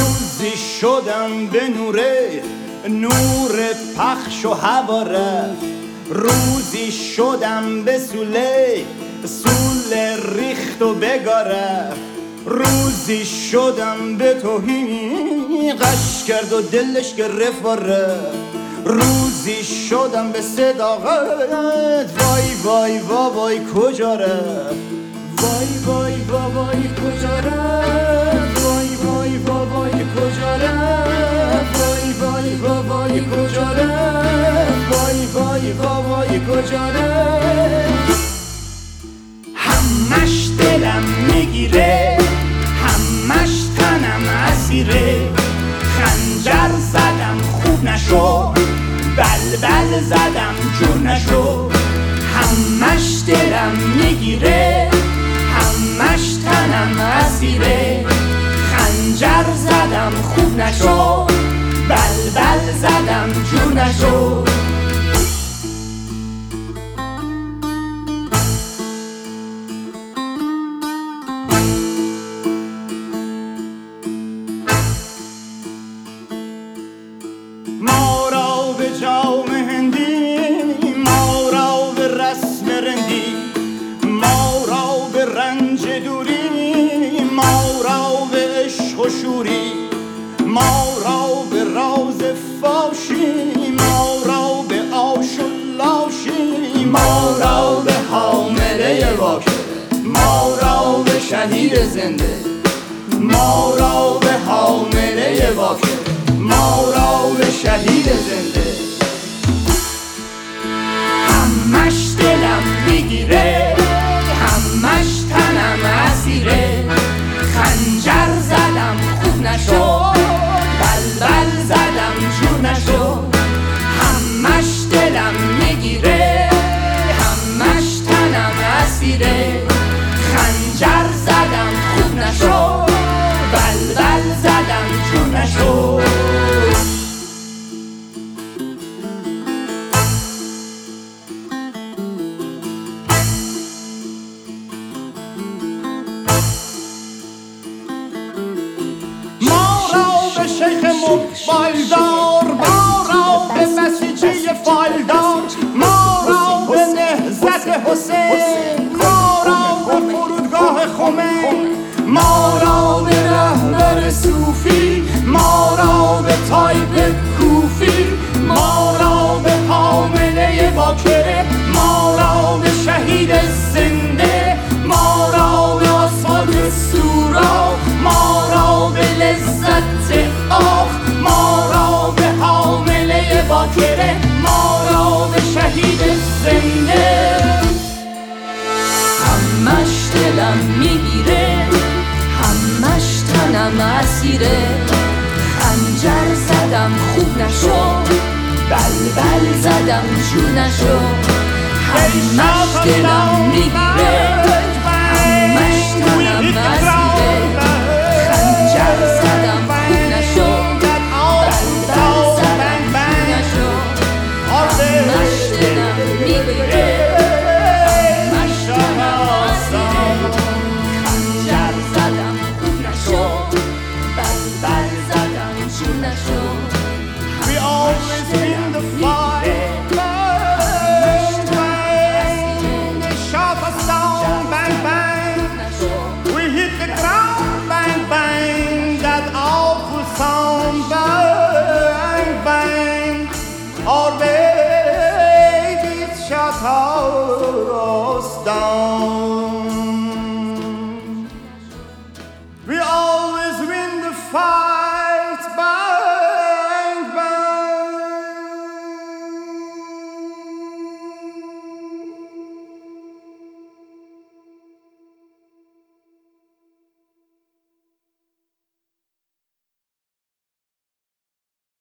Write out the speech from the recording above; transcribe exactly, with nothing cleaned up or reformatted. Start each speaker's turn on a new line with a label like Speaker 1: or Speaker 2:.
Speaker 1: روزی شدم به نوره، نور پخش و هوا رفت. روزی شدم به سوله، سوله ریخت و بگاه رفت. روزی شدم به توهی، قش کرد و دلش گرفت و رفت. روزی شدم به صداقت، وای وای وای وای کجا رفت. وای وای وای وای کجا رفت. وای وای وای وای کجا رفت. وای وای وای وای کجا رفت. وای وای وای وای کجا رفت. همش دلم میگیره، همش تنم اسیره. خنجر زدم خوب نشو، بلبل زدم جور نشو. همش دلم میگیره، همش تنم اسیره. خنجر زدم خوب نشو، بلبل زدم جور نشو. ما را به جام هندی، ما را به رسم رندی، ما را به رنج دوری، ما را به عشق و شوری، ما را به راز فاشی، ما را به آش و لاشی، ما را به حامله واکه، ما را به شهید زنده، ما را به حامله واکه، ما را به شهید زنده. همش دلم میگیره، همش تنم اسیره. خنجر زدم خوب نشو، بلبل زدم جور نشو. همش دلم میگیره، همش تنم اسیره. خنجر زدم خوب نشو، بلبل زدم جور نشو. شیخ موبایلدار، ما را به بسیجی فایلدار، ما را به نهضت حسین، ما را به فرودگاه خمین، ما را به رهبر صوفی، ما را به تایب کوفی، ما را به حامله باکره، ما را به شهید زنده، ما را به آسفالت سورا، ما را به لذت آخ، ما را به حامله باکره، ما را به شهید زنده.
Speaker 2: همش دلم میگیره، همش تنم اسیره. خنجر زدم خوب نشو، بلبل زدم جور نشو. همش دلم میگیره، همش تنم اسیره. خنجر زدم خوب نشو، بلبل زدم جور نشو. همش دلم میگیره، همش تنم اسیره. خنجر زدم خوب نشو، بلبل زدم جور نشو.